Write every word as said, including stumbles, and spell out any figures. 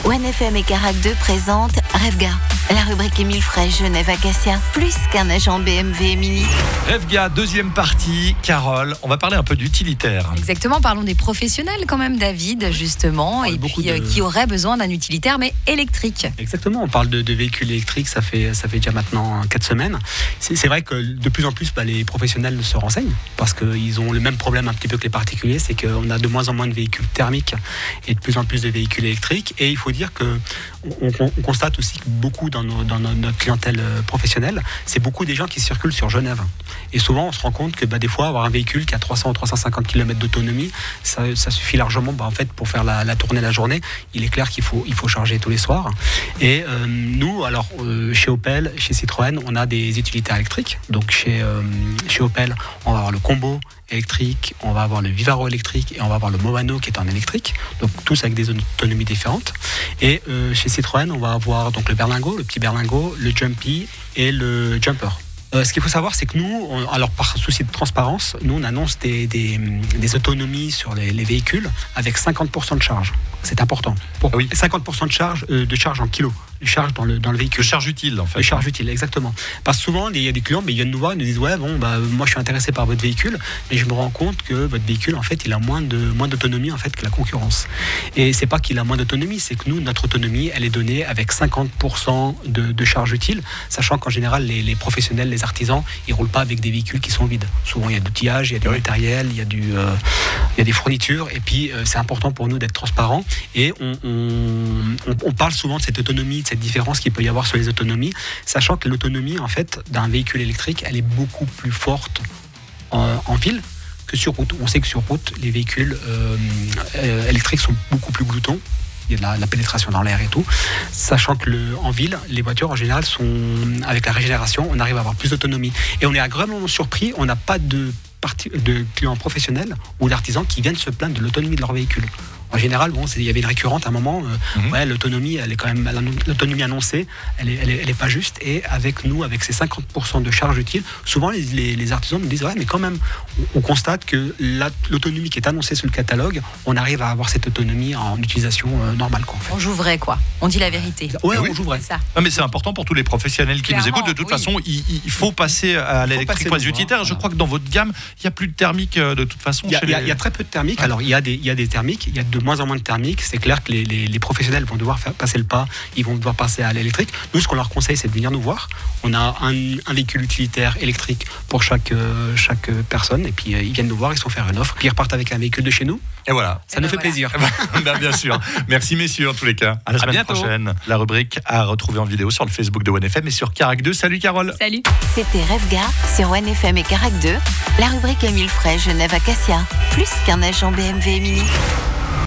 OneFM et Carac deux présentent Revga, la rubrique Émile Frey, Genève Acacia, plus qu'un agent B M W et Mini. Revga, deuxième partie. Carole, on va parler un peu d'utilitaire. Exactement, parlons des professionnels quand même, David, justement, et puis de... qui auraient besoin d'un utilitaire, mais électrique. Exactement, on parle de, de véhicules électriques, ça fait, ça fait déjà maintenant quatre semaines. C'est, c'est vrai que de plus en plus, bah, les professionnels se renseignent, parce qu'ils ont le même problème un petit peu que les particuliers, c'est qu'on a de moins en moins de véhicules thermiques et de plus en plus de véhicules électriques. Et il faut dire que on, on, on constate aussi que beaucoup dans, nos, dans notre clientèle professionnelle, c'est beaucoup des gens qui circulent sur Genève. Et souvent, on se rend compte que bah, des fois, avoir un véhicule qui a trois cents ou trois cent cinquante kilomètres d'autonomie, ça, ça suffit largement bah, en fait, pour faire la, la tournée la journée. Il est clair qu'il faut, il faut charger tous les soirs. Et euh, nous, alors, euh, chez Opel, chez Citroën, on a des utilitaires électriques. Donc, chez, euh, chez Opel, on va avoir le Combo électrique, on va avoir le Vivaro électrique et on va avoir le Movano qui est en électrique, donc tous avec des autonomies différentes. Et euh, chez Citroën, on va avoir donc le berlingot, le petit berlingot, le Jumpy et le Jumper. Euh, ce qu'il faut savoir, c'est que nous, on, alors par souci de transparence, nous on annonce des, des, des autonomies sur les, les véhicules avec cinquante pour cent de charge. C'est important. Pour ah oui. cinquante pour cent de charge, euh, de charge en kilos. De charge dans le, dans le véhicule. De charge utile, en fait. De charge utile, exactement. Parce que souvent, il y a des clients, mais ils viennent nous voir, ils nous disent ouais, bon, bah, moi je suis intéressé par votre véhicule, mais je me rends compte que votre véhicule, en fait, il a moins, de, moins d'autonomie en fait, que la concurrence. Et c'est pas qu'il a moins d'autonomie, c'est que nous, notre autonomie, elle est donnée avec cinquante pour cent de, de charge utile, sachant qu'en général, les, les professionnels, les artisans, ils roulent pas avec des véhicules qui sont vides. Souvent, il y a de l'outillage, il y a du oui. matériel, il y a, du, euh, il y a des fournitures, et puis euh, c'est important pour nous d'être transparent. Et on, on, on, on parle souvent de cette autonomie, de cette différence qu'il peut y avoir sur les autonomies, sachant que l'autonomie en fait d'un véhicule électrique, elle est beaucoup plus forte en, en ville que sur route. On sait que sur route, les véhicules euh, euh, électriques sont beaucoup plus gloutons. Il y a de la, la pénétration dans l'air et tout. Sachant que le, en ville, les voitures en général sont, avec la régénération, on arrive à avoir plus d'autonomie. Et on est agréablement surpris, on n'a pas de, parti, de clients professionnels ou d'artisans qui viennent se plaindre de l'autonomie de leur véhicule. En général, bon, il y avait une récurrente à un moment. Euh, mmh. Ouais, l'autonomie, elle est quand même l'autonomie annoncée, elle est, elle est, elle est pas juste. Et avec nous, avec ces cinquante pour cent de charge utile, souvent les, les, les artisans nous disent ouais, mais quand même, on, on constate que la, l'autonomie qui est annoncée sur le catalogue, on arrive à avoir cette autonomie en utilisation euh, normale, quoi. En fait. On joue vrai, quoi. On dit la vérité. Ouais, oui, on joue vrai. C'est ça. Ah, mais c'est important pour tous les professionnels qui Clairement, nous écoutent. De toute oui. façon, il, il faut passer à l'électrique pour les utilitaires. Hein, Je voilà. crois que dans votre gamme, il y a plus de thermique de toute façon. Il y a, chez il y a, les... il y a très peu de thermique. Ouais. Alors il y a des, il y a des thermiques, il y a de moins en moins de thermiques. C'est clair que les, les, les professionnels vont devoir faire passer le pas, ils vont devoir passer à l'électrique. Nous, ce qu'on leur conseille, c'est de venir nous voir. On a un, un véhicule utilitaire électrique pour chaque, euh, chaque personne, et puis euh, ils viennent nous voir, ils sont faire une offre, puis ils repartent avec un véhicule de chez nous. Et voilà. Ça et nous ben fait voilà. plaisir. ben, bien sûr. Merci messieurs, en tous les cas. À la semaine à prochaine. La rubrique à retrouver en vidéo sur le Facebook de OneFM et sur Carac deux. Salut Carole. Salut. C'était Revga sur OneFM et Carac deux, la rubrique Émile Frey, Genève Acacia, plus qu'un agent B M W et Mini.